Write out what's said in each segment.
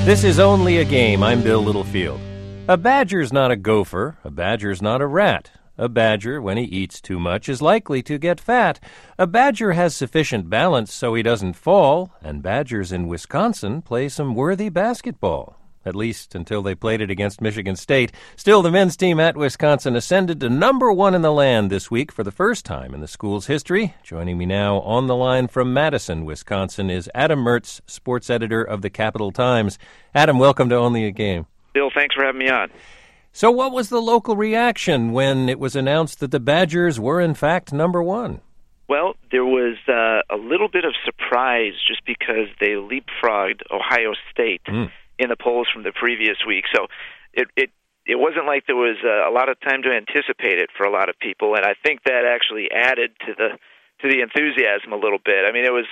This is Only a Game. I'm Bill Littlefield. A badger's not a gopher. A badger's not a rat. A badger, when he eats too much, is likely to get fat. A badger has sufficient balance so he doesn't fall, and badgers in Wisconsin play some worthy basketball. At least until they played it against Michigan State. Still, the men's team at Wisconsin ascended to number one in the land this week for the first time in the school's history. Joining me now on the line from Madison, Wisconsin, is Adam Mertz, sports editor of the Capital Times. Adam, welcome to Only a Game. Bill, thanks for having me on. So what was the local reaction when it was announced that the Badgers were, in fact, number one? Well, there was a little bit of surprise just because they leapfrogged Ohio State in the polls from the previous week. So it wasn't like there was a lot of time to anticipate it for a lot of people, and I think that actually added to the enthusiasm a little bit. I mean, it was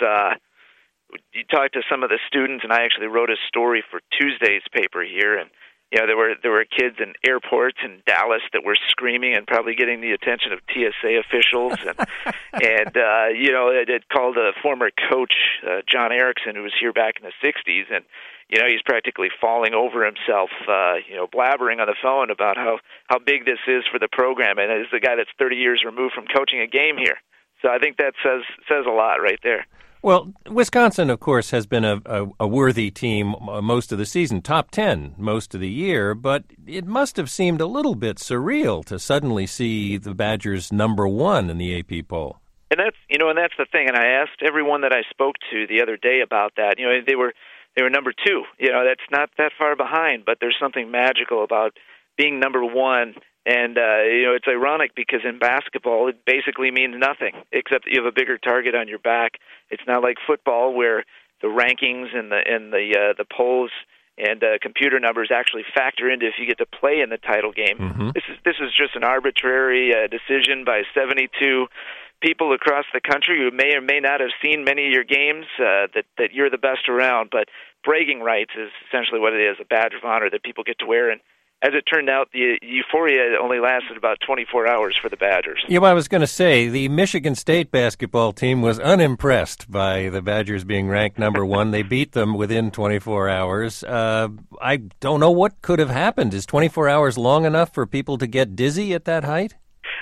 you talked to some of the students, and I actually wrote a story for Tuesday's paper here, and you know, there were kids in airports in Dallas that were screaming and probably getting the attention of TSA officials, and you know, it called a former coach, John Erickson, who was here back in the '60s, and you know, he's practically falling over himself, you know, blabbering on the phone about how big this is for the program, and is the guy that's 30 years removed from coaching a game here. So I think that says a lot right there. Well, Wisconsin, of course, has been a worthy team most of the season, top 10 most of the year, but it must have seemed a little bit surreal to suddenly see the Badgers number one in the AP poll. And that's the thing. And I asked everyone that I spoke to the other day about that. You know, they were number two. You know, that's not that far behind, but there's something magical about being number one. And, you know, it's ironic because in basketball, it basically means nothing except that you have a bigger target on your back. It's not like football where the rankings and the polls and computer numbers actually factor into if you get to play in the title game. Mm-hmm. This is just an arbitrary decision by 72 people across the country who may or may not have seen many of your games, that you're the best around. But bragging rights is essentially what it is, a badge of honor that people get to wear. And as it turned out, the euphoria only lasted about 24 hours for the Badgers. Yeah, well, I was going to say, the Michigan State basketball team was unimpressed by the Badgers being ranked number one. They beat them within 24 hours. I don't know what could have happened. Is 24 hours long enough for people to get dizzy at that height?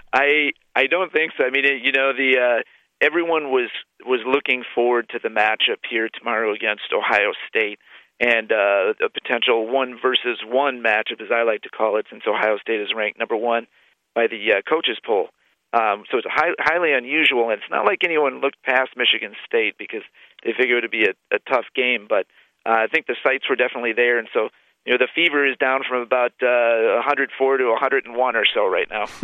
I don't think so. I mean, you know, everyone was looking forward to the matchup here tomorrow against Ohio State. And a potential 1-versus-1 matchup, as I like to call it, since Ohio State is ranked number one by the coaches poll. So it's highly unusual, and it's not like anyone looked past Michigan State because they figured it would be a tough game. But I think the sights were definitely there, and so you know the fever is down from about 104 to 101 or so right now.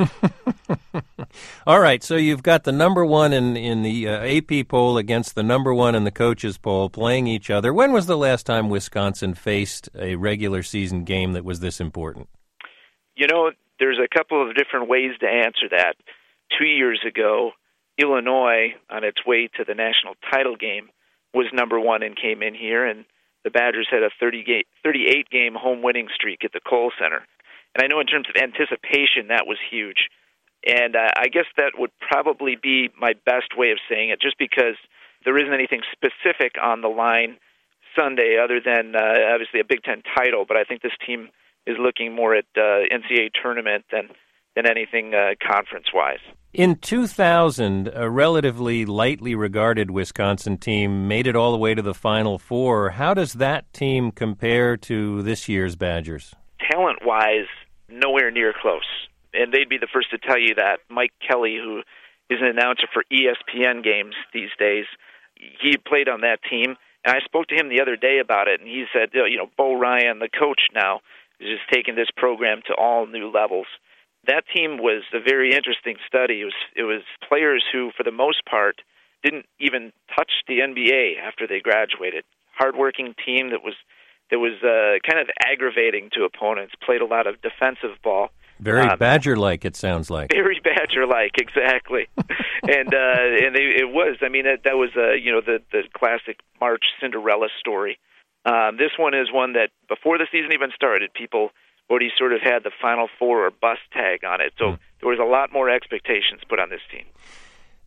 All right, so you've got the number one in the AP poll against the number one in the coaches poll playing each other. When was the last time Wisconsin faced a regular season game that was this important? You know, there's a couple of different ways to answer that. 2 years ago, Illinois, on its way to the national title game, was number one and came in here, and the Badgers had a 38-game home winning streak at the Kohl Center. And I know in terms of anticipation, that was huge. And I guess that would probably be my best way of saying it, just because there isn't anything specific on the line Sunday other than obviously a Big Ten title. But I think this team is looking more at NCAA tournament than anything conference-wise. In 2000, a relatively lightly regarded Wisconsin team made it all the way to the Final Four. How does that team compare to this year's Badgers? Talent-wise, nowhere near close. And they'd be the first to tell you that. Mike Kelly, who is an announcer for ESPN games these days, he played on that team. And I spoke to him the other day about it, and he said, you know, Bo Ryan, the coach now, is just taking this program to all new levels. That team was a very interesting study. It was players who, for the most part, didn't even touch the NBA after they graduated. Hardworking team that was kind of aggravating to opponents, played a lot of defensive ball. Very Badger-like, it sounds like. Very Badger-like, exactly. and it was. I mean, that was you know, the classic March Cinderella story. This one is one that before the season even started, people already sort of had the Final Four or bust tag on it. So there was a lot more expectations put on this team.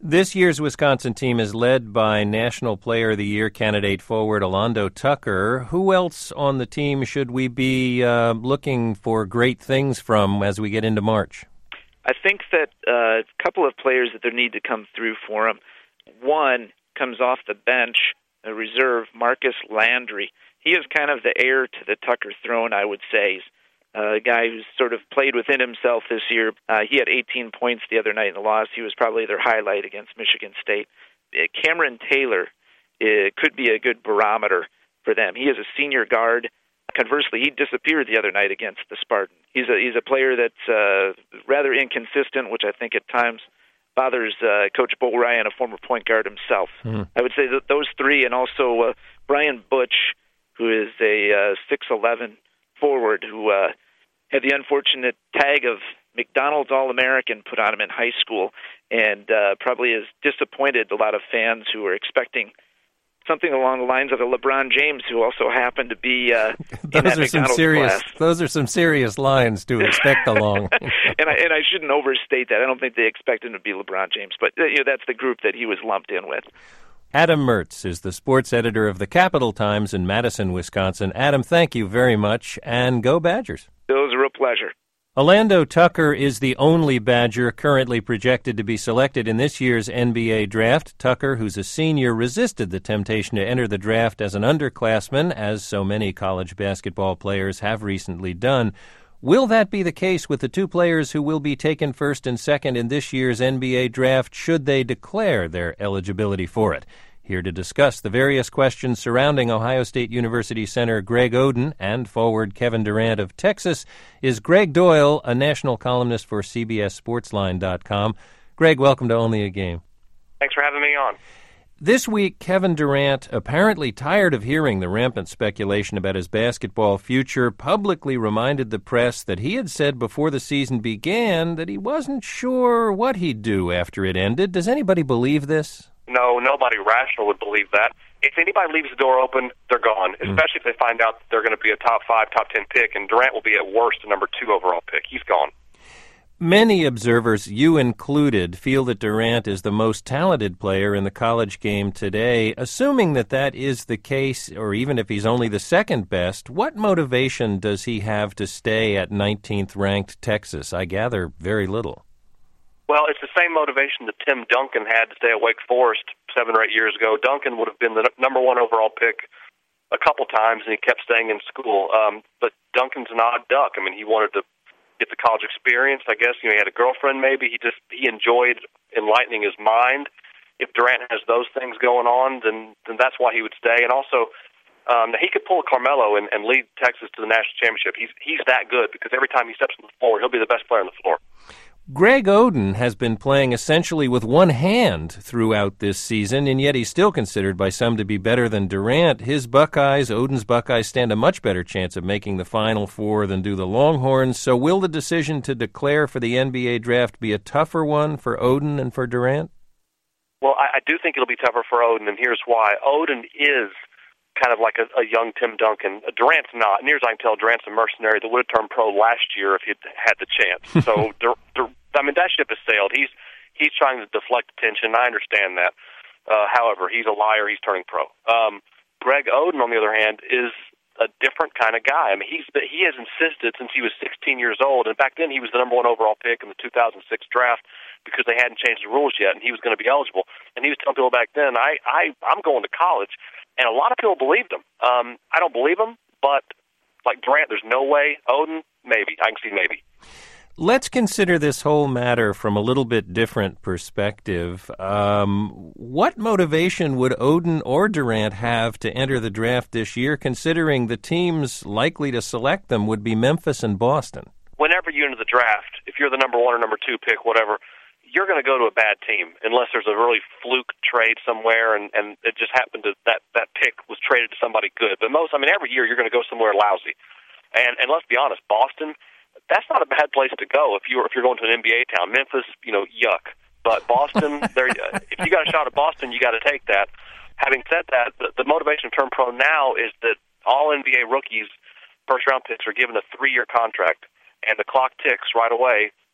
This year's Wisconsin team is led by National Player of the Year candidate forward Orlando Tucker. Who else on the team should we be looking for great things from as we get into March? I think that a couple of players that there need to come through for him. One comes off the bench, a reserve, Marcus Landry. He is kind of the heir to the Tucker throne, I would say. He's a guy who's sort of played within himself this year. He had 18 points the other night in the loss. He was probably their highlight against Michigan State. Cameron Taylor could be a good barometer for them. He is a senior guard. Conversely, he disappeared the other night against the Spartans. He's a player that's rather inconsistent, which I think at times bothers Coach Bo Ryan, a former point guard himself. I would say that those three, and also Brian Butch, who is a 6'11" forward who had the unfortunate tag of McDonald's All-American put on him in high school, and probably has disappointed a lot of fans who were expecting something along the lines of a LeBron James, who also happened to be in that McDonald's class. Those are some serious lines to expect along. and I shouldn't overstate that. I don't think they expect him to be LeBron James, but that's the group that he was lumped in with. Adam Mertz is the sports editor of the Capital Times in Madison, Wisconsin. Adam, thank you very much, and go Badgers. It was a real pleasure. Orlando Tucker is the only Badger currently projected to be selected in this year's NBA draft. Tucker, who's a senior, resisted the temptation to enter the draft as an underclassman, as so many college basketball players have recently done. Will that be the case with the two players who will be taken first and second in this year's NBA draft should they declare their eligibility for it? Here to discuss the various questions surrounding Ohio State University center Greg Oden and forward Kevin Durant of Texas is Greg Doyle, a national columnist for CBSSportsline.com. Greg, welcome to Only a Game. Thanks for having me on. This week, Kevin Durant, apparently tired of hearing the rampant speculation about his basketball future, publicly reminded the press that he had said before the season began that he wasn't sure what he'd do after it ended. Does anybody believe this? No, nobody rational would believe that. If anybody leaves the door open, they're gone, especially if they find out that they're going to be a top 5, top 10 pick, and Durant will be at worst a number 2 overall pick. He's gone. Many observers, you included, feel that Durant is the most talented player in the college game today. Assuming that that is the case, or even if he's only the second best, what motivation does he have to stay at 19th ranked Texas? I gather very little. Well, it's the same motivation that Tim Duncan had to stay at Wake Forest 7 or 8 years ago. Duncan would have been the number 1 overall pick a couple times, and he kept staying in school. But Duncan's an odd duck. I mean, he wanted to get the college experience, I guess. He had a girlfriend maybe. He enjoyed enlightening his mind. If Durant has those things going on, then that's why he would stay. And also, he could pull a Carmelo and lead Texas to the national championship. He's that good because every time he steps on the floor, he'll be the best player on the floor. Greg Oden has been playing essentially with one hand throughout this season, and yet he's still considered by some to be better than Durant. His Buckeyes, Oden's Buckeyes, stand a much better chance of making the Final Four than do the Longhorns. So will the decision to declare for the NBA draft be a tougher one for Oden and for Durant? Well, I do think it'll be tougher for Oden, and here's why. Oden is kind of like a young Tim Duncan. Durant's not. Near as I can tell, Durant's a mercenary that would have turned pro last year if he'd had the chance. So, that ship has sailed. He's trying to deflect attention. I understand that. However, he's a liar. He's turning pro. Greg Oden, on the other hand, is a different kind of guy. I mean, he has insisted since he was 16 years old, and back then he was the number 1 overall pick in the 2006 draft because they hadn't changed the rules yet, and he was going to be eligible. And he was telling people back then, I'm going to college. And a lot of people believed him. I don't believe him, but like Durant, there's no way. Oden, maybe. I can see maybe. Let's consider this whole matter from a little bit different perspective. What motivation would Oden or Durant have to enter the draft this year, considering the teams likely to select them would be Memphis and Boston? Whenever you enter the draft, if you're the number 1 or number 2 pick, whatever, you're going to go to a bad team unless there's a really fluke trade somewhere and it just happened to that pick was traded to somebody good. But every year you're going to go somewhere lousy. And let's be honest, Boston, that's not a bad place to go if you're going to an NBA town. Memphis, yuck. But Boston, if you got a shot at Boston, you got to take that. Having said that, the motivation to turn pro now is that all NBA rookies, first-round picks, are given a 3-year contract, and the clock ticks right away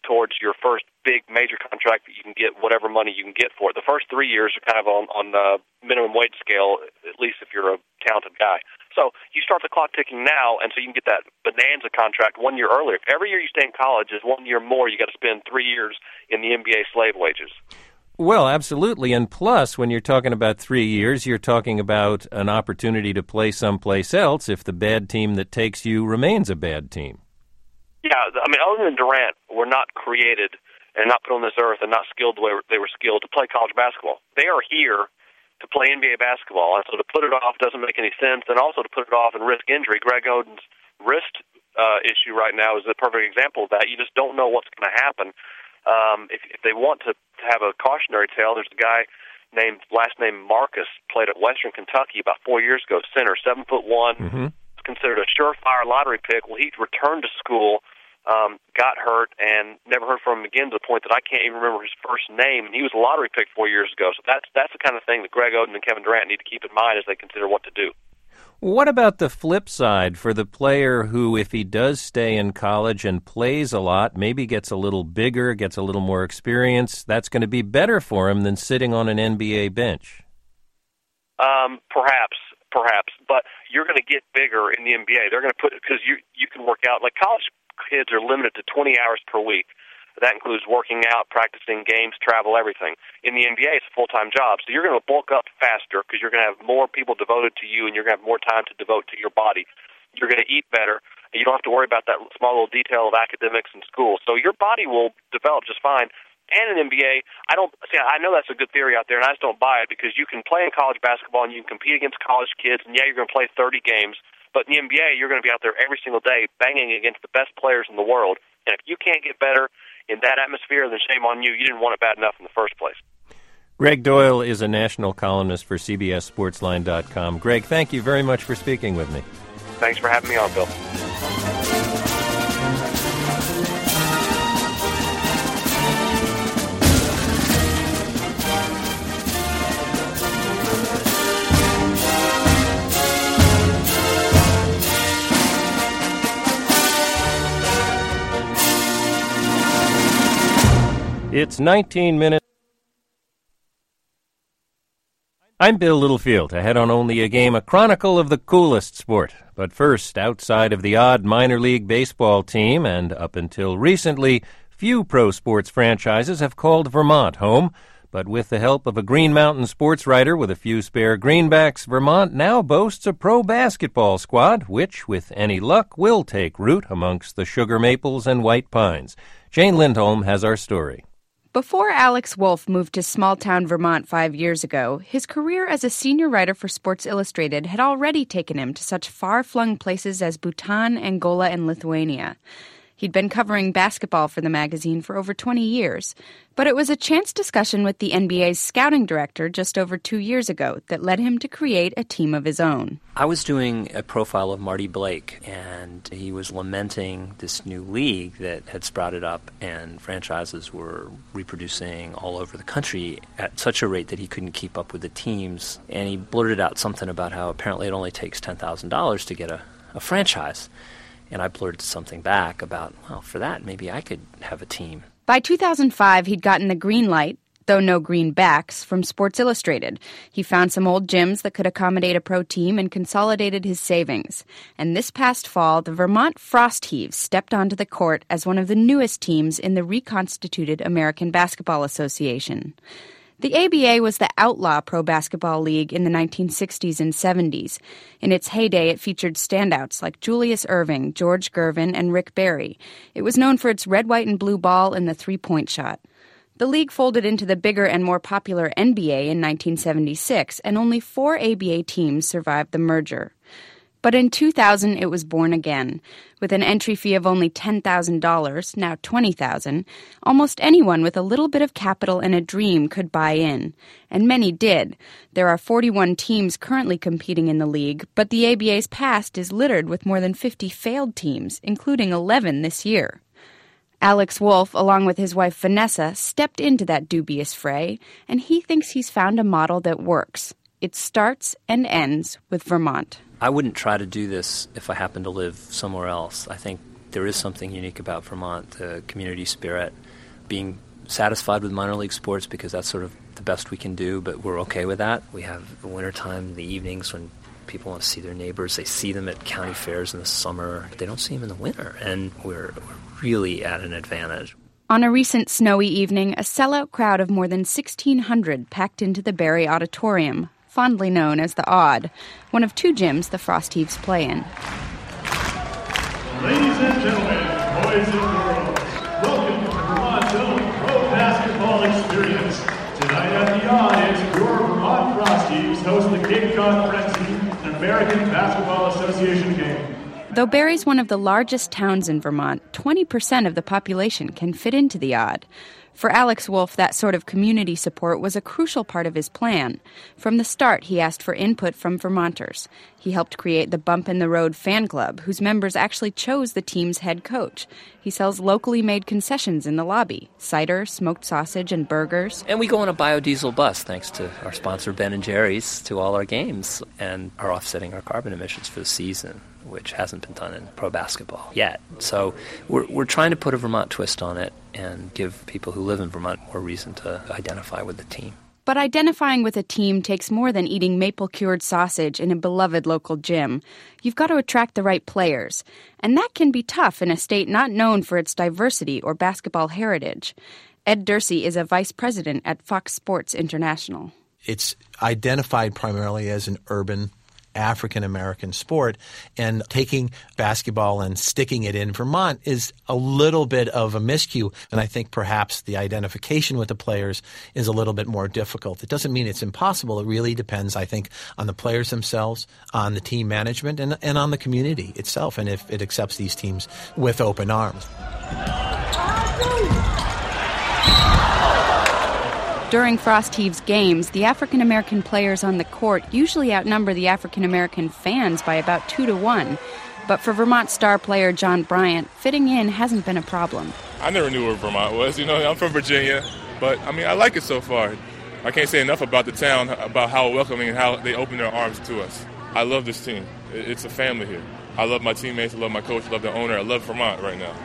towards your first big major contract that you can get whatever money you can get for it. The first 3 years are kind of on the minimum wage scale, at least if you're a talented guy. So you start the clock ticking now, and so you can get that bonanza contract 1 year earlier. Every year you stay in college is 1 year more. You got to spend 3 years in the NBA slave wages. Well, absolutely. And plus, when you're talking about 3 years, you're talking about an opportunity to play someplace else if the bad team that takes you remains a bad team. Yeah, I mean, Oden and Durant were not created and not put on this earth and not skilled the way they were skilled to play college basketball. They are here to play NBA basketball, and so to put it off doesn't make any sense, and also to put it off and risk injury. Greg Oden's wrist issue right now is a perfect example of that. You just don't know what's going to happen. If they want to have a cautionary tale, there's a guy last name Marcus, played at Western Kentucky about 4 years ago, center, 7'1", considered a surefire lottery pick. Well, he returned to school, got hurt, and never heard from him again to the point that I can't even remember his first name. And he was a lottery pick 4 years ago. So that's the kind of thing that Greg Oden and Kevin Durant need to keep in mind as they consider what to do. What about the flip side for the player who, if he does stay in college and plays a lot, maybe gets a little bigger, gets a little more experience, that's going to be better for him than sitting on an NBA bench? Perhaps, but you're going to get bigger in the NBA. They're going to because you can work out. Like college kids are limited to 20 hours per week. That includes working out, practicing games, travel, everything. In the NBA, it's a full-time job, so you're going to bulk up faster because you're going to have more people devoted to you, and you're going to have more time to devote to your body. You're going to eat better, and you don't have to worry about that small little detail of academics in school. So your body will develop just fine. And in NBA, I know that's a good theory out there, and I just don't buy it because you can play in college basketball and you can compete against college kids, and yeah, you're going to play 30 games, but in the NBA, you're going to be out there every single day banging against the best players in the world. And if you can't get better in that atmosphere, then shame on you. You didn't want it bad enough in the first place. Greg Doyle is a national columnist for CBSSportsLine.com. Greg, thank you very much for speaking with me. Thanks for having me on, Bill. It's 19 minutes. I'm Bill Littlefield. Ahead on Only a Game, a chronicle of the coolest sport. But first, outside of the odd minor league baseball team, and up until recently, few pro sports franchises have called Vermont home. But with the help of a Green Mountain sports writer with a few spare greenbacks, Vermont now boasts a pro basketball squad, which, with any luck, will take root amongst the sugar maples and white pines. Jane Lindholm has our story. Before Alex Wolff moved to small-town Vermont 5 years ago, his career as a senior writer for Sports Illustrated had already taken him to such far-flung places as Bhutan, Angola, and Lithuania. He'd been covering basketball for the magazine for over 20 years, but it was a chance discussion with the NBA's scouting director just over 2 years ago that led him to create a team of his own. I was doing a profile of Marty Blake, and he was lamenting this new league that had sprouted up, and franchises were reproducing all over the country at such a rate that he couldn't keep up with the teams. And he blurted out something about how apparently it only takes $10,000 to get a franchise. And I blurted something back about, well, for that, maybe I could have a team. By 2005, he'd gotten the green light, though no greenbacks, from Sports Illustrated. He found some old gyms that could accommodate a pro team and consolidated his savings. And this past fall, the Vermont Frost Heaves stepped onto the court as one of the newest teams in the reconstituted American Basketball Association. The ABA was the outlaw pro basketball league in the 1960s and 70s. In its heyday, it featured standouts like Julius Erving, George Gervin, and Rick Barry. It was known for its red, white, and blue ball and the three-point shot. The league folded into the bigger and more popular NBA in 1976, and only 4 ABA teams survived the merger. But in 2000, it was born again. With an entry fee of only $10,000, now $20,000, almost anyone with a little bit of capital and a dream could buy in. And many did. There are 41 teams currently competing in the league, but the ABA's past is littered with more than 50 failed teams, including 11 this year. Alex Wolff, along with his wife Vanessa, stepped into that dubious fray, and he thinks he's found a model that works. It starts and ends with Vermont. I wouldn't try to do this if I happened to live somewhere else. I think there is something unique about Vermont, the community spirit, being satisfied with minor league sports because that's sort of the best we can do, but we're okay with that. We have the wintertime, the evenings when people want to see their neighbors. They see them at county fairs in the summer. They don't see them in the winter, and we're really at an advantage. On a recent snowy evening, a sellout crowd of more than 1,600 packed into the Barrie Auditorium, fondly known as the Odd, one of two gyms the Frost Heaves play in. Ladies and gentlemen, boys and girls, welcome to the Vermont Zone Pro Basketball Experience. Tonight at the Odd, it's your Vermont Frost Heaves host the Cape Cod Frenzy, an American Basketball Association game. Though Barrie's one of the largest towns in Vermont, 20% of the population can fit into the Odd. For Alex Wolf, that sort of community support was a crucial part of his plan. From the start, he asked for input from Vermonters. He helped create the Bump in the Road fan club, whose members actually chose the team's head coach. He sells locally made concessions in the lobby, cider, smoked sausage, and burgers. And we go on a biodiesel bus, thanks to our sponsor Ben & Jerry's, to all our games, and are offsetting our carbon emissions for the season, which hasn't been done in pro basketball yet. So we're trying to put a Vermont twist on it and give people who live in Vermont more reason to identify with the team. But identifying with a team takes more than eating maple-cured sausage in a beloved local gym. You've got to attract the right players. And that can be tough in a state not known for its diversity or basketball heritage. Ed Dursey is a vice president at Fox Sports International. It's identified primarily as an urban African-American sport, and taking basketball and sticking it in Vermont is a little bit of a miscue, and I think perhaps the identification with the players is a little bit more difficult. It doesn't mean it's impossible. It really depends, I think, on the players themselves, on the team management, and on the community itself, and if it accepts these teams with open arms. During Frost Heaves games, the African-American players on the court usually outnumber the African-American fans by about 2-1. But for Vermont star player John Bryant, fitting in hasn't been a problem. I never knew where Vermont was. I'm from Virginia, but, I like it so far. I can't say enough about the town, about how welcoming and how they open their arms to us. I love this team. It's a family here. I love my teammates, I love my coach, I love the owner, I love Vermont right now.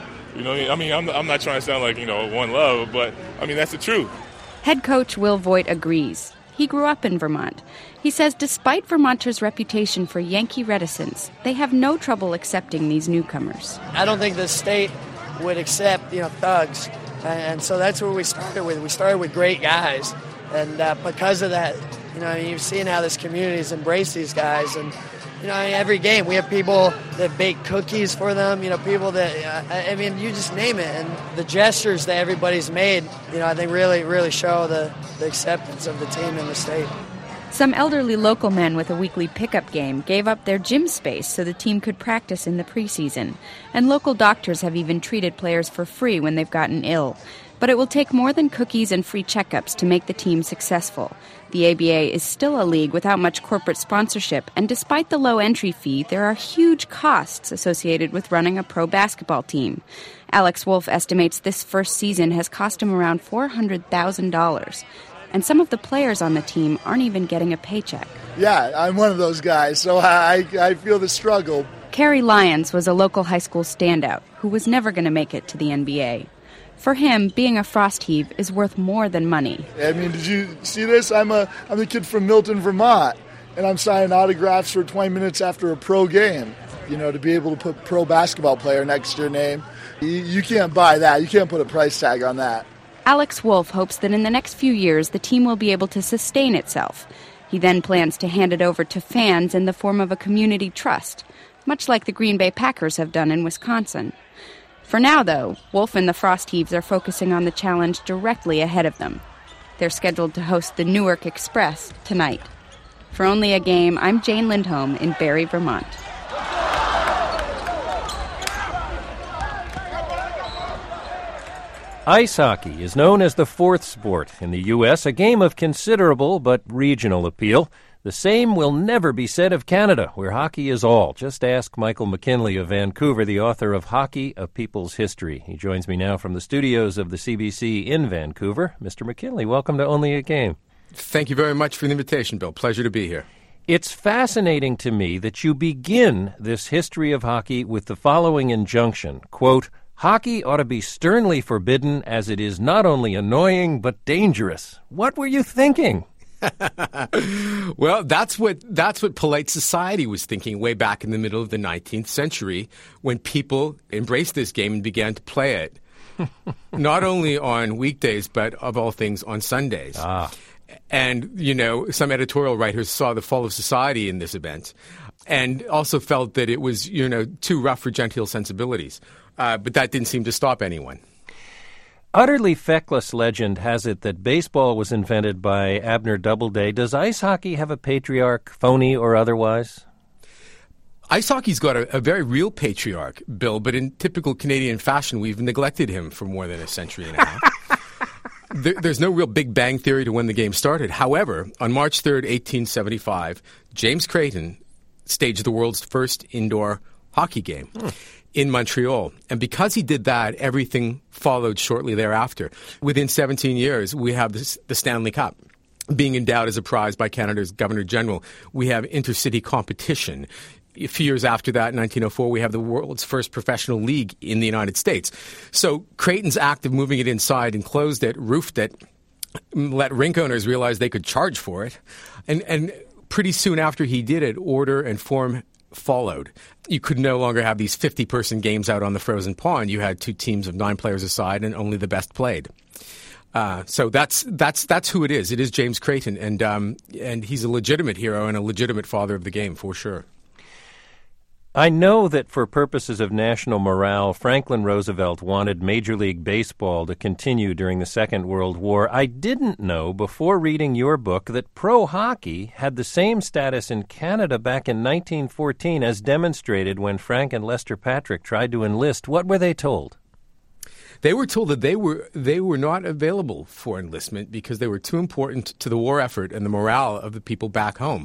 I'm not trying to sound like, one love, but, that's the truth. Head coach Will Voigt agrees. He grew up in Vermont. He says despite Vermonters' reputation for Yankee reticence, they have no trouble accepting these newcomers. I don't think the state would accept, thugs. And so that's where we started with. We started with great guys. And because of that, you've seen how this community has embraced these guys. And, every game we have people that bake cookies for them, people that, you just name it. And the gestures that everybody's made, I think really, really show the acceptance of the team in the state. Some elderly local men with a weekly pickup game gave up their gym space so the team could practice in the preseason. And local doctors have even treated players for free when they've gotten ill. But it will take more than cookies and free checkups to make the team successful. The ABA is still a league without much corporate sponsorship, and despite the low entry fee, there are huge costs associated with running a pro basketball team. Alex Wolf estimates this first season has cost him around $400,000. And some of the players on the team aren't even getting a paycheck. Yeah, I'm one of those guys, so I feel the struggle. Kerry Lyons was a local high school standout who was never going to make it to the NBA. For him, being a Frost Heave is worth more than money. Did you see this? I'm a kid from Milton, Vermont, and I'm signing autographs for 20 minutes after a pro game. To be able to put pro basketball player next to your name, you can't buy that. You can't put a price tag on that. Alex Wolf hopes that in the next few years, the team will be able to sustain itself. He then plans to hand it over to fans in the form of a community trust, much like the Green Bay Packers have done in Wisconsin. For now, though, Wolf and the Frost Heaves are focusing on the challenge directly ahead of them. They're scheduled to host the Newark Express tonight. For Only a Game, I'm Jane Lindholm in Barrie, Vermont. Ice hockey is known as the fourth sport in the U.S., a game of considerable but regional appeal. The same will never be said of Canada, where hockey is all. Just ask Michael McKinley of Vancouver, the author of Hockey, A People's History. He joins me now from the studios of the CBC in Vancouver. Mr. McKinley, welcome to Only a Game. Thank you very much for the invitation, Bill. Pleasure to be here. It's fascinating to me that you begin this history of hockey with the following injunction, quote, "Hockey ought to be sternly forbidden as it is not only annoying but dangerous." What were you thinking? Well, that's what polite society was thinking way back in the middle of the 19th century when people embraced this game and began to play it, not only on weekdays, but of all things on Sundays. And, some editorial writers saw the fall of society in this event and also felt that it was, too rough for genteel sensibilities. But that didn't seem to stop anyone. Utterly feckless legend has it that baseball was invented by Abner Doubleday. Does ice hockey have a patriarch, phony or otherwise? Ice hockey's got a very real patriarch, Bill, but in typical Canadian fashion, we've neglected him for more than a century and a half. There's no real Big Bang theory to when the game started. However, on March 3rd, 1875, James Creighton staged the world's first indoor hockey game in Montreal. And because he did that, everything followed shortly thereafter. Within 17 years, we have the Stanley Cup being endowed as a prize by Canada's Governor General. We have intercity competition. A few years after that, in 1904, we have the world's first professional league in the United States. So Creighton's act of moving it inside, enclosed it, roofed it, let rink owners realize they could charge for it. And pretty soon after he did it, order and form followed. You could no longer have these 50-person games out on the frozen pond. You had two teams of 9 players aside, and only the best played. So that's who it is. It is James Creighton, and he's a legitimate hero and a legitimate father of the game for sure. I know that for purposes of national morale, Franklin Roosevelt wanted Major League Baseball to continue during the Second World War. I didn't know before reading your book that pro hockey had the same status in Canada back in 1914 as demonstrated when Frank and Lester Patrick tried to enlist. What were they told? They were told that they were not available for enlistment because they were too important to the war effort and the morale of the people back home.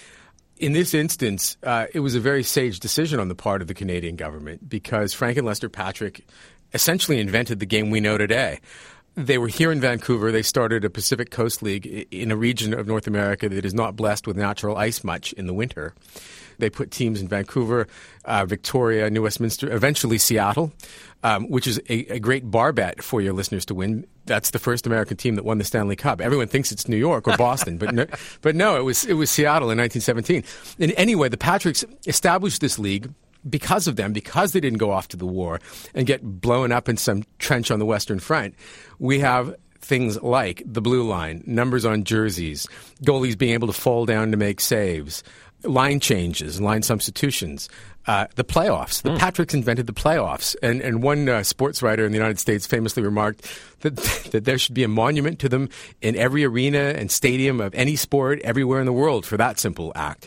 In this instance, it was a very sage decision on the part of the Canadian government because Frank and Lester Patrick essentially invented the game we know today. They were here in Vancouver. They started a Pacific Coast League in a region of North America that is not blessed with natural ice much in the winter. They put teams in Vancouver, Victoria, New Westminster, eventually Seattle, which is a great bar bet for your listeners to win. That's the first American team that won the Stanley Cup. Everyone thinks it's New York or Boston, but no, it was Seattle in 1917. And anyway, the Patricks established this league because of them, because they didn't go off to the war and get blown up in some trench on the Western Front. We have things like the blue line, numbers on jerseys, goalies being able to fall down to make saves, line changes, line substitutions, the playoffs. The Patricks invented the playoffs. And one sports writer in the United States famously remarked that there should be a monument to them in every arena and stadium of any sport everywhere in the world for that simple act.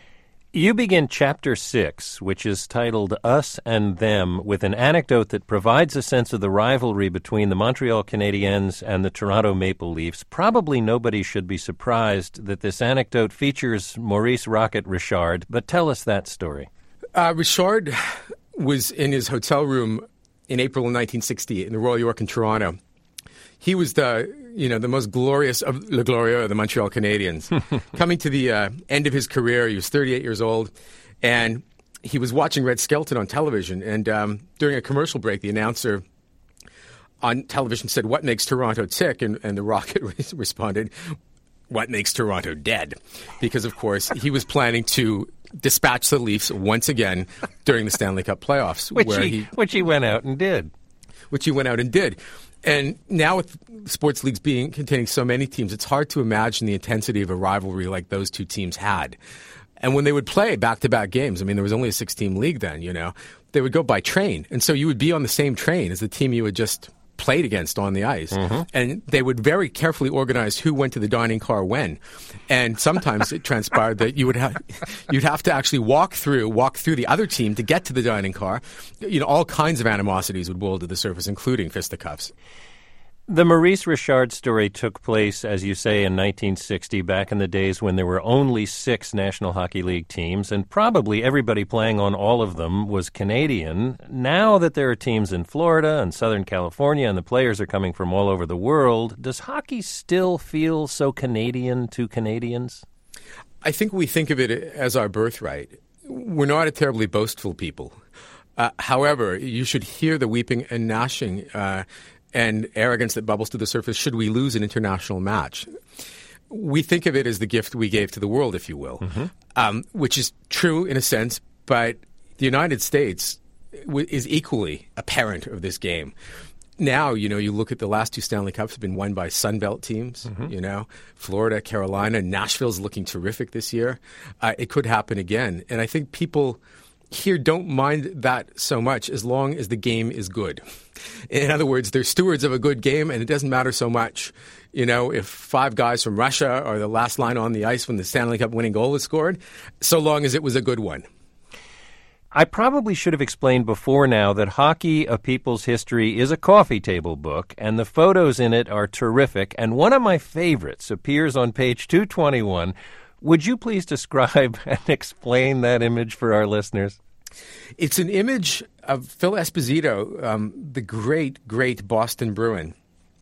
You begin Chapter 6, which is titled Us and Them, with an anecdote that provides a sense of the rivalry between the Montreal Canadiens and the Toronto Maple Leafs. Probably nobody should be surprised that this anecdote features Maurice "Rocket" Richard, but tell us that story. Richard was in his hotel room in April of 1968 in the Royal York in Toronto. He was the most glorious of Le Glorieux, the Montreal Canadiens. Coming to the end of his career, he was 38 years old, and he was watching Red Skelton on television. And during a commercial break, the announcer on television said, "What makes Toronto tick?" And the Rocket responded, "What makes Toronto dead?" Because, of course, he was planning to dispatch the Leafs once again during the Stanley Cup playoffs. Which he went out and did. Which he went out and did. And now with sports leagues containing so many teams, it's hard to imagine the intensity of a rivalry like those two teams had. And when they would play back-to-back games, I mean, there was only a 6-team league then, they would go by train. And so you would be on the same train as the team you had just played against on the ice. Mm-hmm. And they would very carefully organize who went to the dining car when. And sometimes it transpired that you'd have to actually walk through the other team to get to the dining car. All kinds of animosities would boil to the surface, including fisticuffs. The Maurice Richard story took place, as you say, in 1960, back in the days when there were only 6 National Hockey League teams, and probably everybody playing on all of them was Canadian. Now that there are teams in Florida and Southern California and the players are coming from all over the world, does hockey still feel so Canadian to Canadians? I think we think of it as our birthright. We're not a terribly boastful people. However, you should hear the weeping and gnashing and arrogance that bubbles to the surface should we lose an international match. We think of it as the gift we gave to the world, if you will, which is true in a sense, but the United States is equally a parent of this game. Now, you look at the last 2 Stanley Cups have been won by Sunbelt teams, Florida, Carolina, Nashville's looking terrific this year. It could happen again. And I think people here don't mind that so much as long as the game is good. In other words, they're stewards of a good game, and it doesn't matter so much, if 5 guys from Russia are the last line on the ice when the Stanley Cup winning goal is scored, so long as it was a good one. I probably should have explained before now that Hockey, A People's History is a coffee table book, and the photos in it are terrific, and one of my favorites appears on page 221. Would you please describe and explain that image for our listeners? It's an image of Phil Esposito, the great, great Boston Bruin,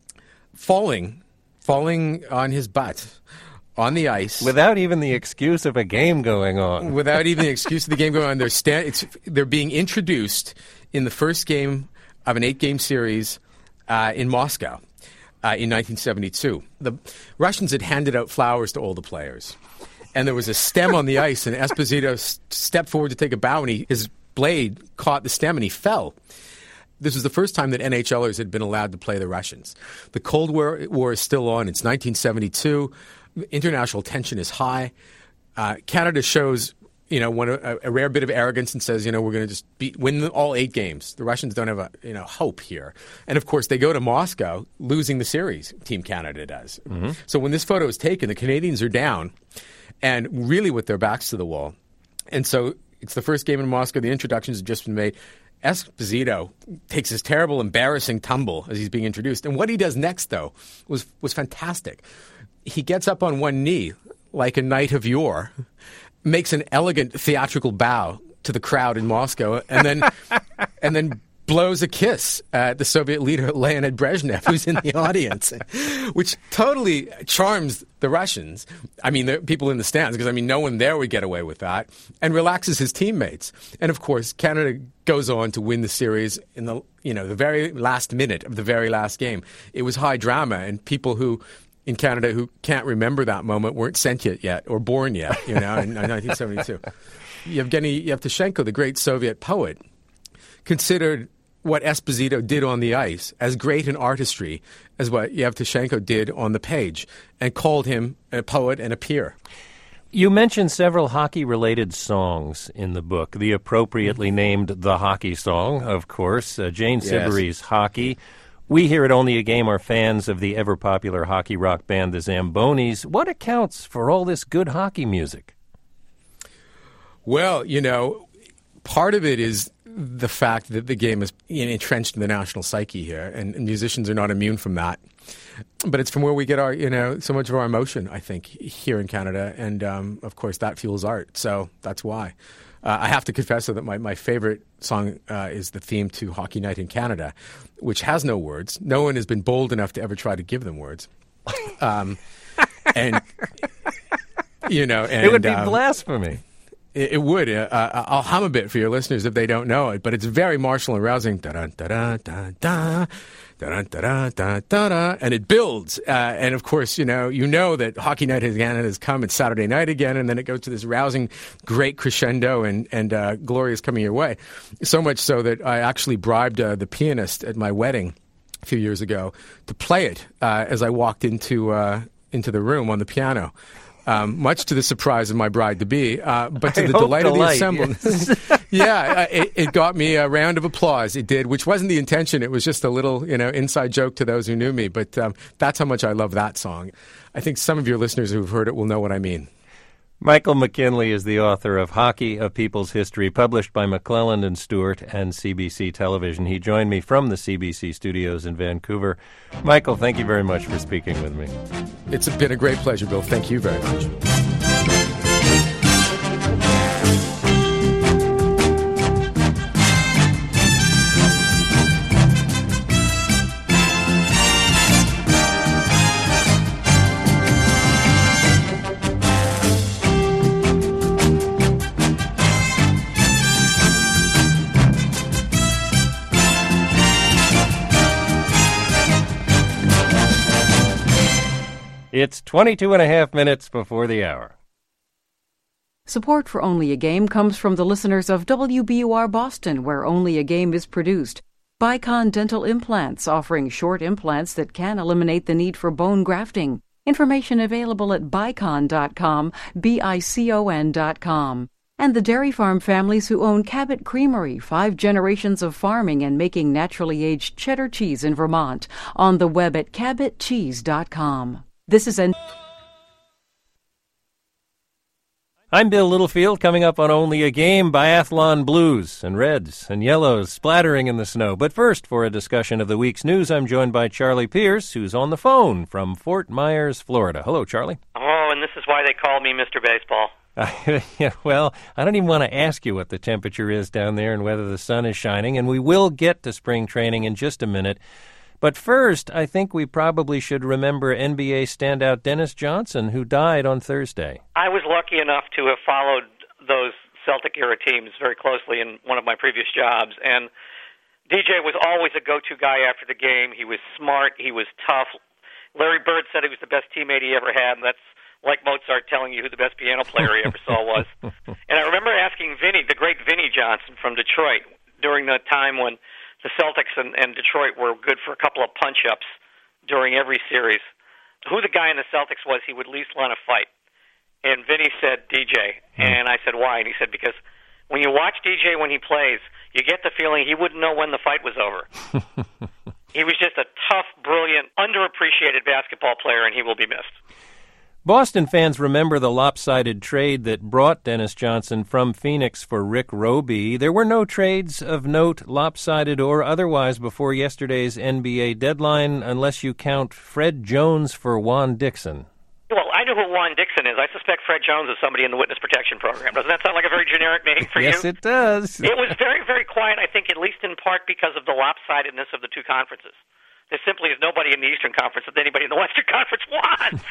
falling on his butt on the ice. Without even the excuse of a game going on. Without even the excuse of the game going on. They're being introduced in the first game of an 8-game series in Moscow in 1972. The Russians had handed out flowers to all the players. And there was a stem on the ice, and Esposito stepped forward to take a bow, and his blade caught the stem, and he fell. This was the first time that NHLers had been allowed to play the Russians. The Cold War is still on. It's 1972. International tension is high. Canada shows, a rare bit of arrogance and says, we're going to just win all 8 games. The Russians don't have hope here. And, of course, they go to Moscow, losing the series. Team Canada does. Mm-hmm. So when this photo is taken, the Canadians are down and really with their backs to the wall. And so it's the first game in Moscow. The introductions have just been made. Esposito takes this terrible, embarrassing tumble as he's being introduced. And what he does next, though, was fantastic. He gets up on one knee like a knight of yore, makes an elegant theatrical bow to the crowd in Moscow, and then blows a kiss at the Soviet leader Leonid Brezhnev, who's in the audience, which totally charms the Russians. I mean, the people in the stands, because, no one there would get away with that, and relaxes his teammates. And, of course, Canada goes on to win the series in the very last minute of the very last game. It was high drama, and people in Canada who can't remember that moment weren't sentient yet or born yet, in 1972. Yevgeny Yevtushenko, the great Soviet poet, considered what Esposito did on the ice as great an artistry as what Yevtushenko did on the page, and called him a poet and a peer. You mentioned several hockey-related songs in the book, the appropriately named The Hockey Song, of course, Jane Siberry's Hockey. We here at Only a Game are fans of the ever-popular hockey rock band, the Zambonis. What accounts for all this good hockey music? Well, part of it is the fact that the game is entrenched in the national psyche here, and musicians are not immune from that. But it's from where we get our, so much of our emotion, I think, here in Canada. And, of course, that fuels art. So that's why. I have to confess, though, that my favorite song is the theme to Hockey Night in Canada, which has no words. No one has been bold enough to ever try to give them words. And, it would be blasphemy. It would. I'll hum a bit for your listeners if they don't know it, but it's very martial and rousing. Da-da-da-da-da-da, da-da-da-da-da-da, and it builds. And, of course, you know that Hockey Night in Canada has come. It's Saturday night again, and then it goes to this rousing, great crescendo, and glory is coming your way. So much so that I actually bribed the pianist at my wedding a few years ago to play it as I walked into the room on the piano. Much to the surprise of my bride-to-be, but to the delight of the assembly. Yes. It got me a round of applause. It did, which wasn't the intention. It was just a little, inside joke to those who knew me. But that's how much I love that song. I think some of your listeners who've heard it will know what I mean. Michael McKinley is the author of Hockey, A People's History, published by McClelland and Stewart and CBC Television. He joined me from the CBC studios in Vancouver. Michael, thank you very much for speaking with me. It's been a great pleasure, Bill. Thank you very much. It's 22 and a half minutes before the hour. Support for Only a Game comes from the listeners of WBUR Boston, where Only a Game is produced. Bicon Dental Implants, offering short implants that can eliminate the need for bone grafting. Information available at bicon.com, BICON.com. And the dairy farm families who own Cabot Creamery, 5 generations of farming and making naturally aged cheddar cheese in Vermont, on the web at cabotcheese.com. This is I'm Bill Littlefield. Coming up on Only a Game, biathlon blues and reds and yellows splattering in the snow. But first, for a discussion of the week's news, I'm joined by Charlie Pierce, who's on the phone from Fort Myers, Florida. Hello, Charlie. Oh, and this is why they call me Mr. Baseball. Yeah, well, I don't even want to ask you what the temperature is down there and whether the sun is shining, and we will get to spring training in just a minute. But first, I think we probably should remember NBA standout Dennis Johnson, who died on Thursday. I was lucky enough to have followed those Celtic-era teams very closely in one of my previous jobs, and DJ was always a go-to guy after the game. He was smart. He was tough. Larry Bird said he was the best teammate he ever had, and that's like Mozart telling you who the best piano player he ever saw was. And I remember asking Vinny, the great Vinny Johnson from Detroit, during the time when the Celtics and Detroit were good for a couple of punch-ups during every series, who the guy in the Celtics was he would least want to fight. And Vinny said DJ. And I said, why? And he said, because when you watch DJ when he plays, you get the feeling he wouldn't know when the fight was over. He was just a tough, brilliant, underappreciated basketball player, and he will be missed. Boston fans remember the lopsided trade that brought Dennis Johnson from Phoenix for Rick Roby. There were no trades of note, lopsided or otherwise, before yesterday's NBA deadline, unless you count Fred Jones for Juan Dixon. Well, I know who Juan Dixon is. I suspect Fred Jones is somebody in the witness protection program. Doesn't that sound like a very generic name for you? Yes, it does. It was very, very quiet, I think, at least in part because of the lopsidedness of the two conferences. There simply is nobody in the Eastern Conference that anybody in the Western Conference wants.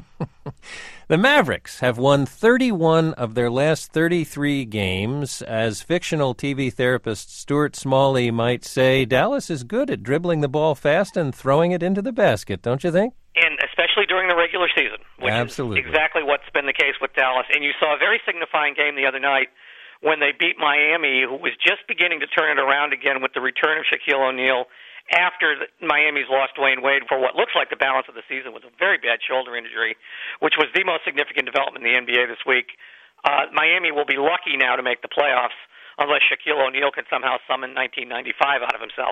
The Mavericks have won 31 of their last 33 games. As fictional TV therapist Stuart Smalley might say, Dallas is good at dribbling the ball fast and throwing it into the basket, don't you think? And especially during the regular season, which Absolutely. is exactly what's been the case with Dallas. And you saw a very signifying game the other night when they beat Miami, who was just beginning to turn it around again with the return of Shaquille O'Neal after Miami's lost Dwayne Wade for what looks like the balance of the season with a very bad shoulder injury, which was the most significant development in the NBA this week. Miami will be lucky now to make the playoffs unless Shaquille O'Neal can somehow summon 1995 out of himself.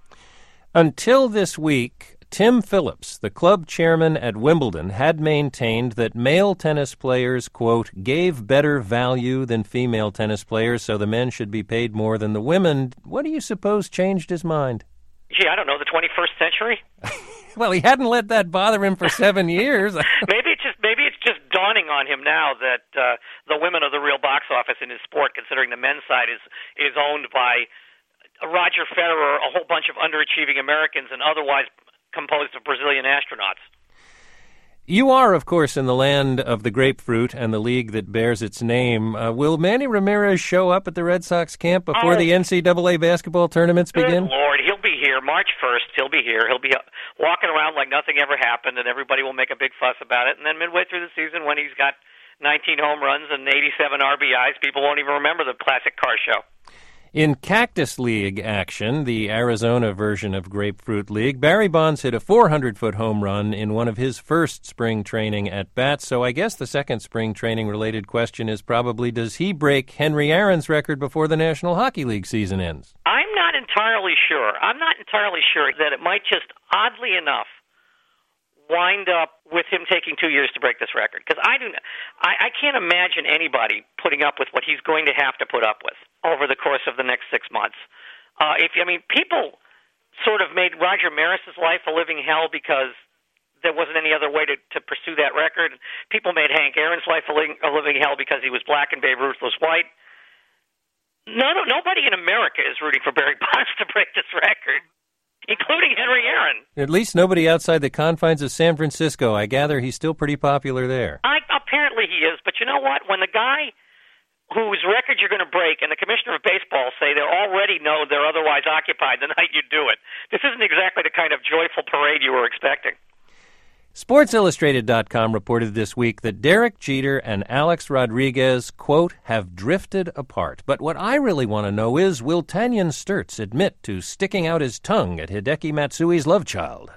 Until this week, Tim Phillips, the club chairman at Wimbledon, had maintained that male tennis players, quote, gave better value than female tennis players, so the men should be paid more than the women. What do you suppose changed his mind? Gee, I don't know, the 21st century? Well, he hadn't let that bother him for 7 years. Maybe it's just dawning on him now that the women are the real box office in his sport, considering the men's side is owned by Roger Federer, a whole bunch of underachieving Americans, and otherwise composed of Brazilian astronauts. You are, of course, in the land of the grapefruit and the league that bears its name. Will Manny Ramirez show up at the Red Sox camp before the NCAA basketball tournaments begin? Good Lord, he'll be here March 1st. He'll be here. He'll be walking around like nothing ever happened, and everybody will make a big fuss about it. And then midway through the season, when he's got 19 home runs and 87 RBIs, people won't even remember the classic car show. In Cactus League action, the Arizona version of Grapefruit League, Barry Bonds hit a 400-foot home run in one of his first spring training at-bats. So I guess the second spring training-related question is probably, does he break Henry Aaron's record before the National Hockey League season ends? I'm not entirely sure. I'm not entirely sure that it might just, oddly enough, wind up with him taking 2 years to break this record. Because I can't imagine anybody putting up with what he's going to have to put up with over the course of the next 6 months. People sort of made Roger Maris's life a living hell because there wasn't any other way to pursue that record. People made Hank Aaron's life a living hell because he was black and Babe Ruth was white. Nobody in America is rooting for Barry Bonds to break this record, including Henry Aaron. At least nobody outside the confines of San Francisco. I gather he's still pretty popular there. Apparently he is, but you know what? When the guy whose record you're going to break and the commissioner of baseball say they already know they're otherwise occupied the night you do it, this isn't exactly the kind of joyful parade you were expecting. SportsIllustrated.com reported this week that Derek Jeter and Alex Rodriguez, quote, have drifted apart. But what I really want to know is, will Tanyan Sturtz admit to sticking out his tongue at Hideki Matsui's love child?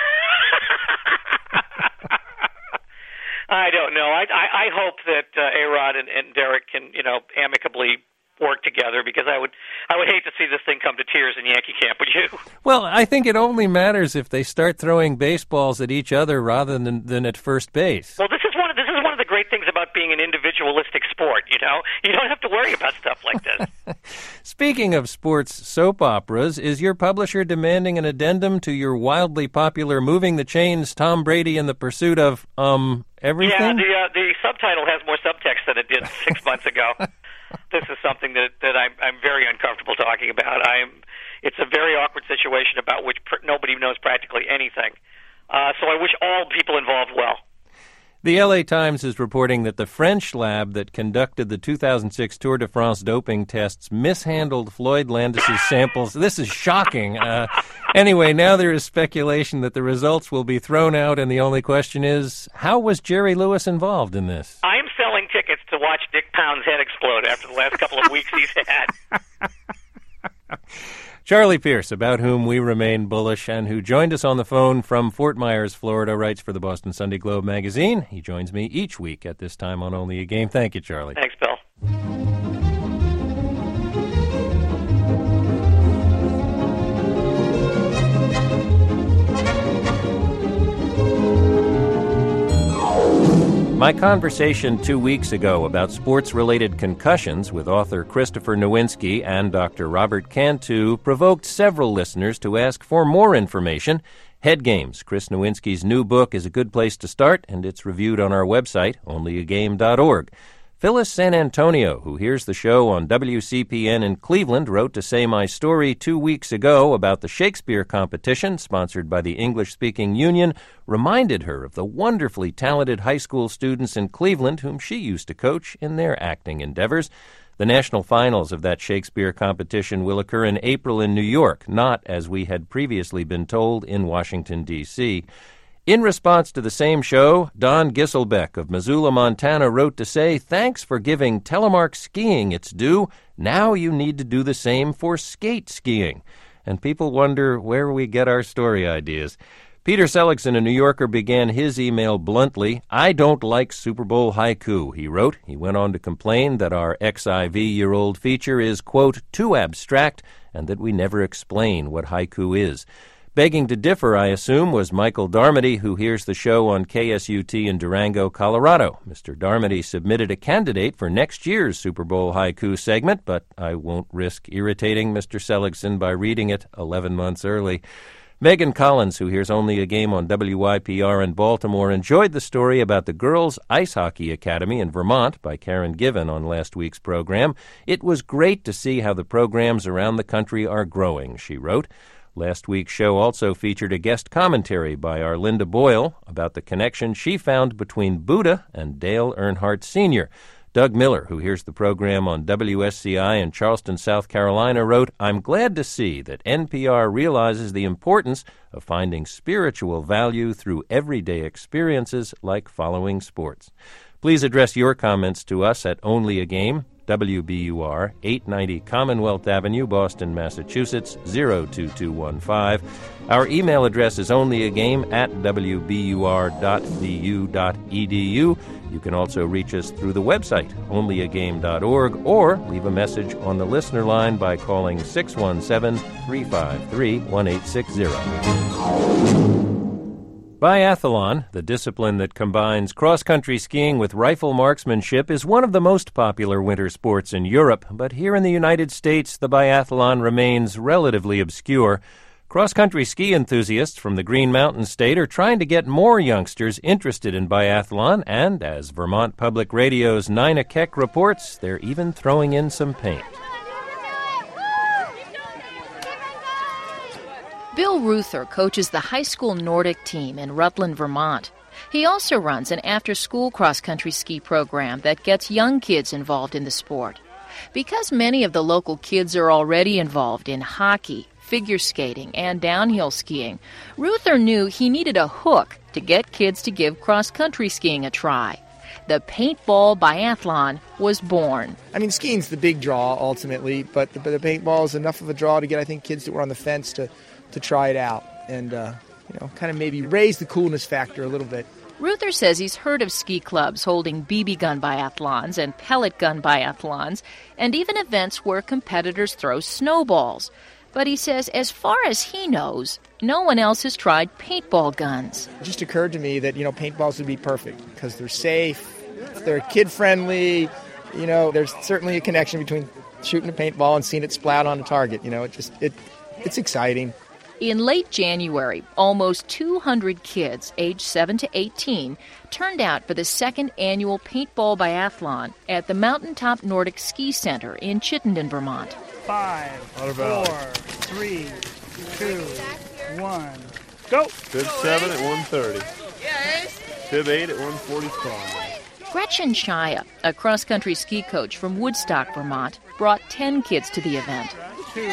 I don't know. I hope that A-Rod and Derek can, amicably work together, because I would hate to see this thing come to tears in Yankee camp, would you? Well, I think it only matters if they start throwing baseballs at each other rather than at first base. Well, this is one of the great things about being an individualistic sport, You don't have to worry about stuff like this. Speaking of sports soap operas, is your publisher demanding an addendum to your wildly popular Moving the Chains, Tom Brady in the Pursuit of, everything? Yeah, the subtitle has more subtext than it did 6 months ago. This is something that I'm very uncomfortable talking about. It's a very awkward situation about which nobody knows practically anything. So I wish all people involved well. The LA Times is reporting that the French lab that conducted the 2006 Tour de France doping tests mishandled Floyd Landis' samples. This is shocking. Anyway, now there is speculation that the results will be thrown out, and the only question is, how was Jerry Lewis involved in this? I'm selling tickets to watch Dick Pound's head explode after the last couple of weeks he's had. Charlie Pierce, about whom we remain bullish and who joined us on the phone from Fort Myers, Florida, writes for the Boston Sunday Globe magazine. He joins me each week at this time on Only a Game. Thank you, Charlie. Thanks, Bill. My conversation 2 weeks ago about sports-related concussions with author Christopher Nowinski and Dr. Robert Cantu provoked several listeners to ask for more information. Head Games, Chris Nowinski's new book, is a good place to start, and it's reviewed on our website, onlyagame.org. Phyllis San Antonio, who hears the show on WCPN in Cleveland, wrote to say my story 2 weeks ago about the Shakespeare competition, sponsored by the English-Speaking Union, reminded her of the wonderfully talented high school students in Cleveland whom she used to coach in their acting endeavors. The national finals of that Shakespeare competition will occur in April in New York, not, as we had previously been told, in Washington, D.C., In response to the same show, Don Gisselbeck of Missoula, Montana, wrote to say, thanks for giving telemark skiing its due. Now you need to do the same for skate skiing. And people wonder where we get our story ideas. Peter Seligson, a New Yorker, began his email bluntly. I don't like Super Bowl haiku, he wrote. He went on to complain that our XIV-year-old feature is, quote, too abstract, and that we never explain what haiku is. Begging to differ, I assume, was Michael Darmody, who hears the show on KSUT in Durango, Colorado. Mr. Darmody submitted a candidate for next year's Super Bowl haiku segment, but I won't risk irritating Mr. Seligson by reading it 11 months early. Megan Collins, who hears Only a Game on WYPR in Baltimore, enjoyed the story about the Girls Ice Hockey Academy in Vermont by Karen Given on last week's program. It was great to see how the programs around the country are growing, she wrote. Last week's show also featured a guest commentary by our Linda Boyle about the connection she found between Buddha and Dale Earnhardt Sr. Doug Miller, who hears the program on WSCI in Charleston, South Carolina, wrote, I'm glad to see that NPR realizes the importance of finding spiritual value through everyday experiences like following sports. Please address your comments to us at Only a Game, WBUR, 890 Commonwealth Avenue, Boston, Massachusetts, 02215. Our email address is onlyagame@wbur.bu.edu. You can also reach us through the website, onlyagame.org, or leave a message on the listener line by calling 617-353-1860. Biathlon, the discipline that combines cross-country skiing with rifle marksmanship, is one of the most popular winter sports in Europe, but here in the United States, the biathlon remains relatively obscure. Cross-country ski enthusiasts from the Green Mountain State are trying to get more youngsters interested in biathlon, and as Vermont Public Radio's Nina Keck reports, they're even throwing in some paint. Bill Ruther coaches the high school Nordic team in Rutland, Vermont. He also runs an after-school cross-country ski program that gets young kids involved in the sport. Because many of the local kids are already involved in hockey, figure skating, and downhill skiing, Ruther knew he needed a hook to get kids to give cross-country skiing a try. The paintball biathlon was born. I mean, skiing's the big draw, ultimately, but the paintball is enough of a draw to get, I think, kids that were on the fence to try it out and, kind of maybe raise the coolness factor a little bit. Ruther says he's heard of ski clubs holding BB gun biathlons and pellet gun biathlons, and even events where competitors throw snowballs. But he says as far as he knows, no one else has tried paintball guns. It just occurred to me that, paintballs would be perfect because they're safe, they're kid-friendly, there's certainly a connection between shooting a paintball and seeing it splat on a target. It's exciting. In late January, almost 200 kids aged 7 to 18 turned out for the second annual paintball biathlon at the Mountaintop Nordic Ski Center in Chittenden, Vermont. 5, 4, 3, 2, 1, go! Fib 7 at 130. Fib 8 at 145. Gretchen Shia, a cross-country ski coach from Woodstock, Vermont, brought 10 kids to the event. 2,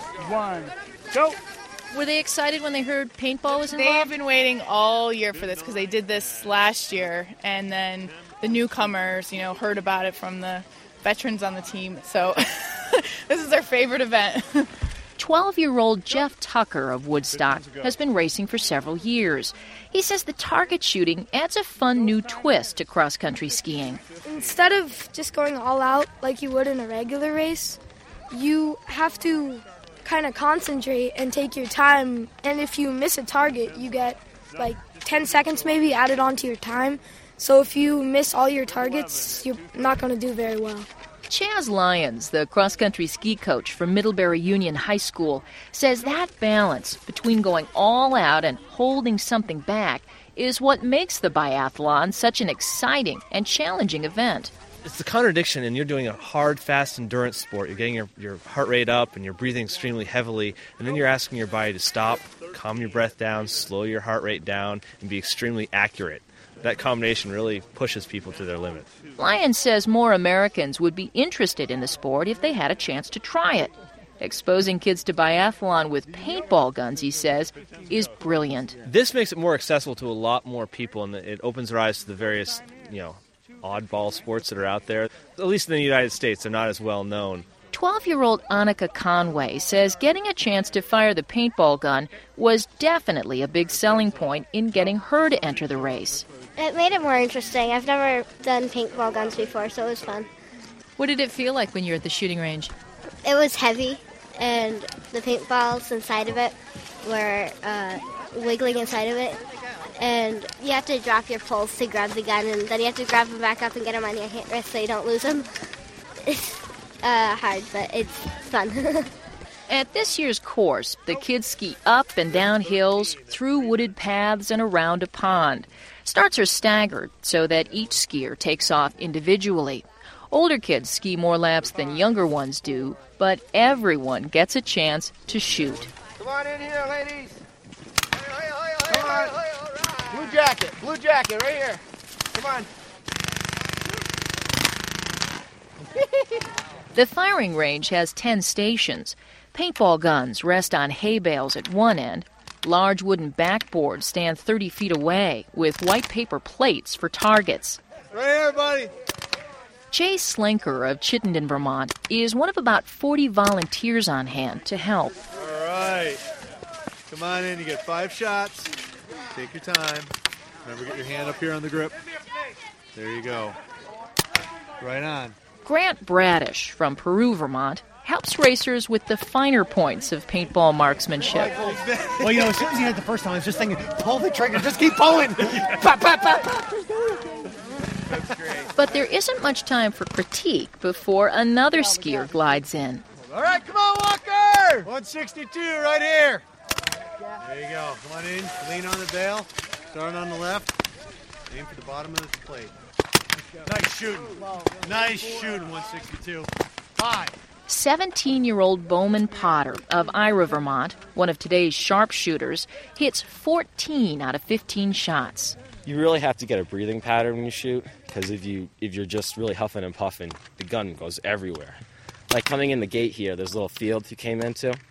1, go! Were they excited when they heard paintball was involved? They've been waiting all year for this because they did this last year, and then the newcomers, heard about it from the veterans on the team. So this is their favorite event. 12-year-old Jeff Tucker of Woodstock has been racing for several years. He says the target shooting adds a fun new twist to cross-country skiing. Instead of just going all out like you would in a regular race, you have to kind of concentrate and take your time, and if you miss a target, you get 10 seconds maybe added onto your time. So if you miss all your targets, you're not going to do very well. Chaz Lyons, the cross-country ski coach from Middlebury Union High School, says that balance between going all out and holding something back is what makes the biathlon such an exciting and challenging event. It's the contradiction, and you're doing a hard, fast endurance sport. You're getting your heart rate up, and you're breathing extremely heavily, and then you're asking your body to stop, calm your breath down, slow your heart rate down, and be extremely accurate. That combination really pushes people to their limit. Lyons says more Americans would be interested in the sport if they had a chance to try it. Exposing kids to biathlon with paintball guns, he says, is brilliant. This makes it more accessible to a lot more people, and it opens their eyes to the various, oddball sports that are out there. At least in the United States, they're not as well known. 12-year-old Annika Conway says getting a chance to fire the paintball gun was definitely a big selling point in getting her to enter the race. It made it more interesting. I've never done paintball guns before, so it was fun. What did it feel like when you were at the shooting range? It was heavy, and the paintballs inside of it were wiggling inside of it. And you have to drop your poles to grab the gun, and then you have to grab them back up and get them on your wrist so you don't lose them. It's hard, but it's fun. At this year's course, the kids ski up and down hills, through wooded paths, and around a pond. Starts are staggered so that each skier takes off individually. Older kids ski more laps than younger ones do, but everyone gets a chance to shoot. Come on in here, ladies. Come on. Blue jacket, right here. Come on. The firing range has 10 stations. Paintball guns rest on hay bales at one end. Large wooden backboards stand 30 feet away with white paper plates for targets. Right here, buddy. Jay Slinker of Chittenden, Vermont, is one of about 40 volunteers on hand to help. All right. Come on in. You get 5 shots. Take your time. Remember, get your hand up here on the grip. There you go. Right on. Grant Bradish from Peru, Vermont, helps racers with the finer points of paintball marksmanship. Well, as soon as you hit the first time, I was just thinking, pull the trigger, just keep pulling. Pop, pop, pop, pop. That's great. But there isn't much time for critique before another skier glides in. All right, come on, Walker! 162 right here. There you go. Come on in. Lean on the bale. Start on the left. Aim for the bottom of the plate. Nice shooting. Nice shooting, 162. 5. 17-year-old Bowman Potter of Ira, Vermont, one of today's sharpshooters, hits 14 out of 15 shots. You really have to get a breathing pattern when you shoot, because if you're just really huffing and puffing, the gun goes everywhere. Like coming in the gate here, there's a little field you came into.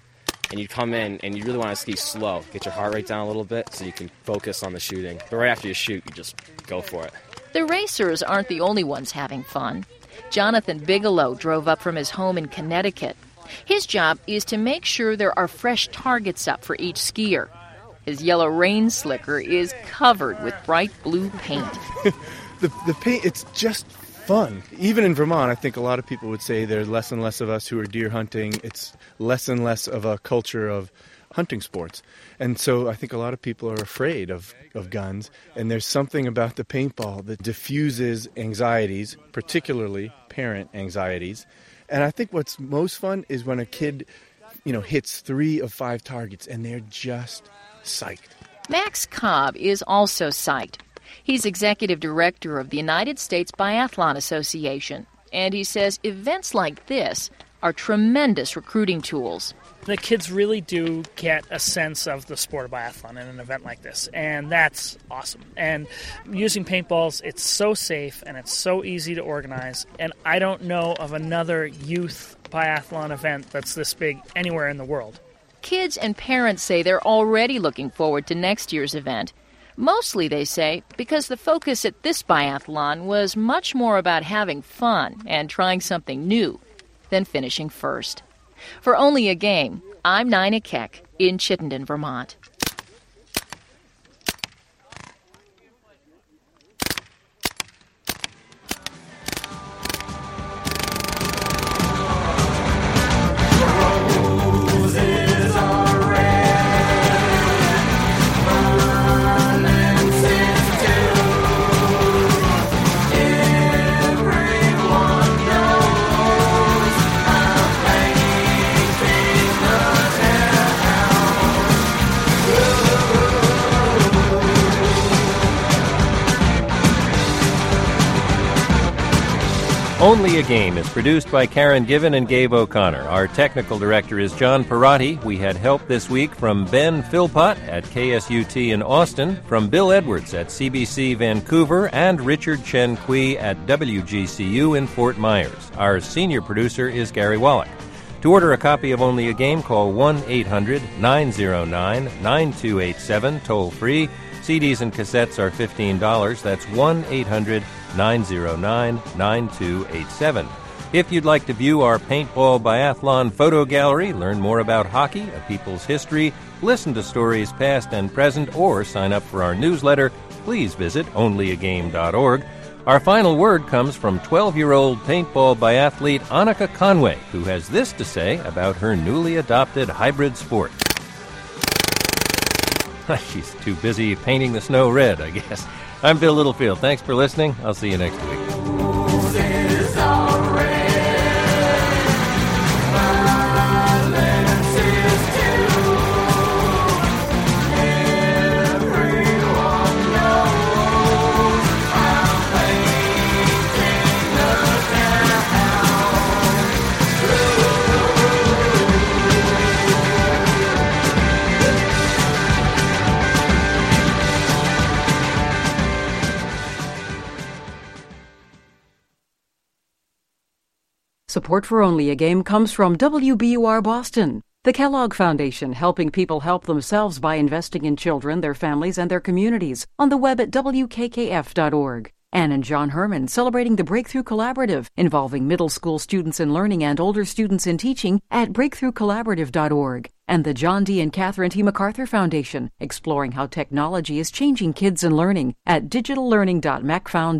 and you come in and you really want to ski slow, get your heart rate down a little bit so you can focus on the shooting. But right after you shoot, you just go for it. The racers aren't the only ones having fun. Jonathan Bigelow drove up from his home in Connecticut. His job is to make sure there are fresh targets up for each skier. His yellow rain slicker is covered with bright blue paint. The paint, it's just fun. Even in Vermont, I think a lot of people would say there's less and less of us who are deer hunting. It's less and less of a culture of hunting sports. And so I think a lot of people are afraid of guns. And there's something about the paintball that diffuses anxieties, particularly parent anxieties. And I think what's most fun is when a kid, hits 3 of 5 targets and they're just psyched. Max Cobb is also psyched. He's executive director of the United States Biathlon Association, and he says events like this are tremendous recruiting tools. The kids really do get a sense of the sport of biathlon in an event like this, and that's awesome. And using paintballs, it's so safe and it's so easy to organize, and I don't know of another youth biathlon event that's this big anywhere in the world. Kids and parents say they're already looking forward to next year's event. Mostly, they say, because the focus at this biathlon was much more about having fun and trying something new than finishing first. For Only a Game, I'm Nina Keck in Chittenden, Vermont. Only a Game is produced by Karen Given and Gabe O'Connor. Our technical director is John Perotti. We had help this week from Ben Philpott at KSUT in Austin, from Bill Edwards at CBC Vancouver, and Richard Chen Kui at WGCU in Fort Myers. Our senior producer is Gary Wallach. To order a copy of Only a Game, call 1-800-909-9287, toll-free. CDs and cassettes are $15. That's 1-800-909-9287. If you'd like to view our Paintball Biathlon photo gallery, learn more about hockey, a people's history, listen to stories past and present, or sign up for our newsletter, please visit onlyagame.org. Our final word comes from 12-year-old paintball biathlete Annika Conway, who has this to say about her newly adopted hybrid sport. She's too busy painting the snow red, I guess. I'm Bill Littlefield. Thanks for listening. I'll see you next week. Support for Only a Game comes from WBUR Boston, the Kellogg Foundation, helping people help themselves by investing in children, their families, and their communities. On the web at WKKF.org. Ann and John Herman celebrating the Breakthrough Collaborative, involving middle school students in learning and older students in teaching at breakthroughcollaborative.org. And the John D. and Catherine T. MacArthur Foundation, exploring how technology is changing kids and learning at digitallearning.macfound.org.